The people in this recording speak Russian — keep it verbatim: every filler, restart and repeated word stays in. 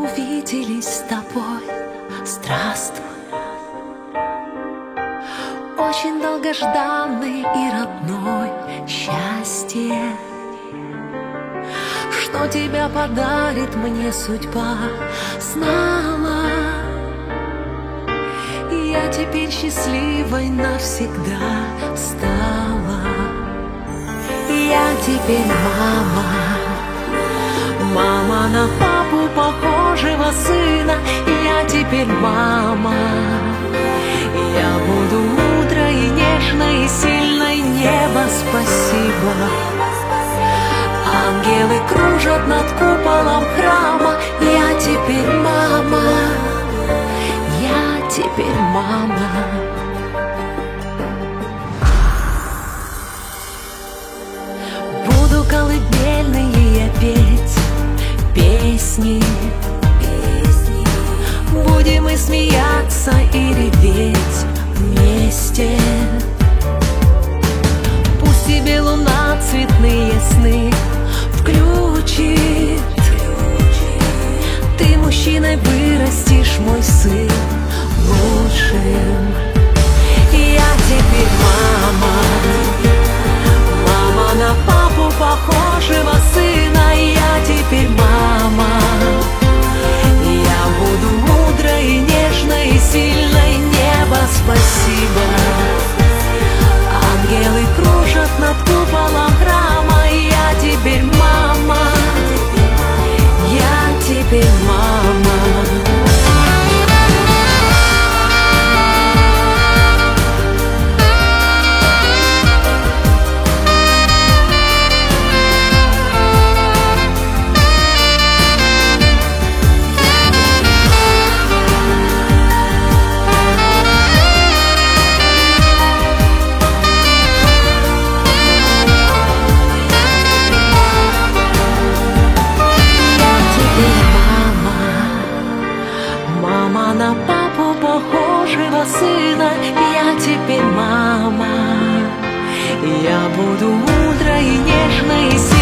увиделись с тобой. Здравствуй, очень долгожданный и родной счастье, что тебя подарит мне судьба, знала. Я теперь счастливой навсегда стала. Я теперь мама, мама на папу похожего сына. Я теперь мама. Я буду мудрой и нежной и сильной. Небо, спасибо. Ангелы кружат над куполом храма. Я теперь мама. Я теперь мама. Буду колыбельные петь песни, песни. Будем и смеяться, и реветь вместе. Пусть тебе луна цветные сны включит. Ты мужчиной вырастешь, мой сын, лучшим. Я теперь мама, мама на папу похожего сына. Я теперь мама. Я буду мудрой и нежной и сильной. Небо, спасибо. Ангелы кружат над куполом храма. Я теперь мама. Я теперь мама. Мама на папу похожего сына. Я теперь мама. Я буду мудрой и нежной и